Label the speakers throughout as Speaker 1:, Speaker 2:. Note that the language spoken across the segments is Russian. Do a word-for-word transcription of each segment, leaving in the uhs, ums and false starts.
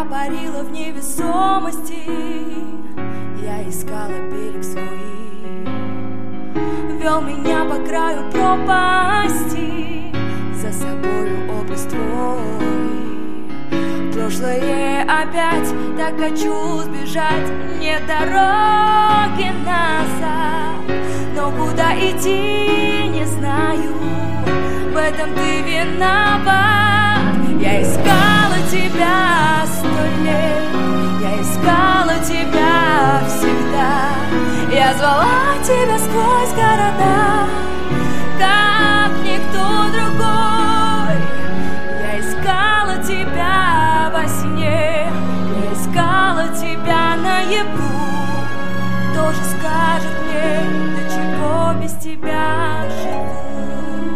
Speaker 1: Я парила в невесомости, я искала берег свой, вел меня по краю пропасти, за собою образ твой. В прошлое опять так хочу сбежать, нет дороги назад, но куда идти не знаю, в этом ты виноват. Я искала тебя сто лет, я искала тебя всегда, я звала тебя сквозь города, как никто другой. Я искала тебя во сне, я искала тебя наяву. Кто же скажет мне, до чего без тебя живу?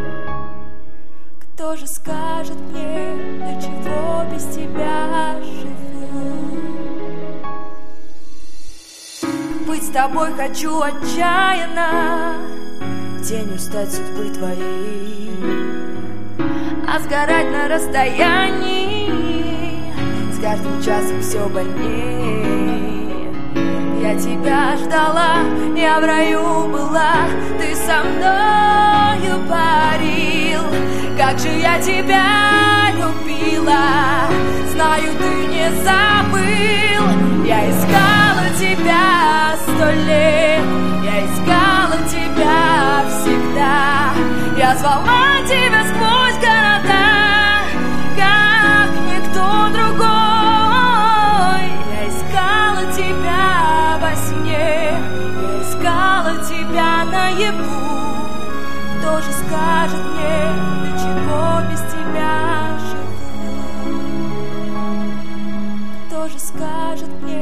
Speaker 1: Кто же скажет мне, до чего без тебя живу? Быть с тобой хочу отчаянно, тенью стать судьбы твоей, а сгорать на расстоянии с каждым часом все больнее. Я тебя ждала, я в раю была, ты со мною парил. Как же я тебя любила, знаю, ты не забыл. Я искала тебя сто лет, я искала тебя всегда, я звала тебя сквозь города, как никто другой. Я искала тебя во сне, я искала тебя наяву. Кто же скажет мне, до чего без тебя живу? Кто же скажет мне,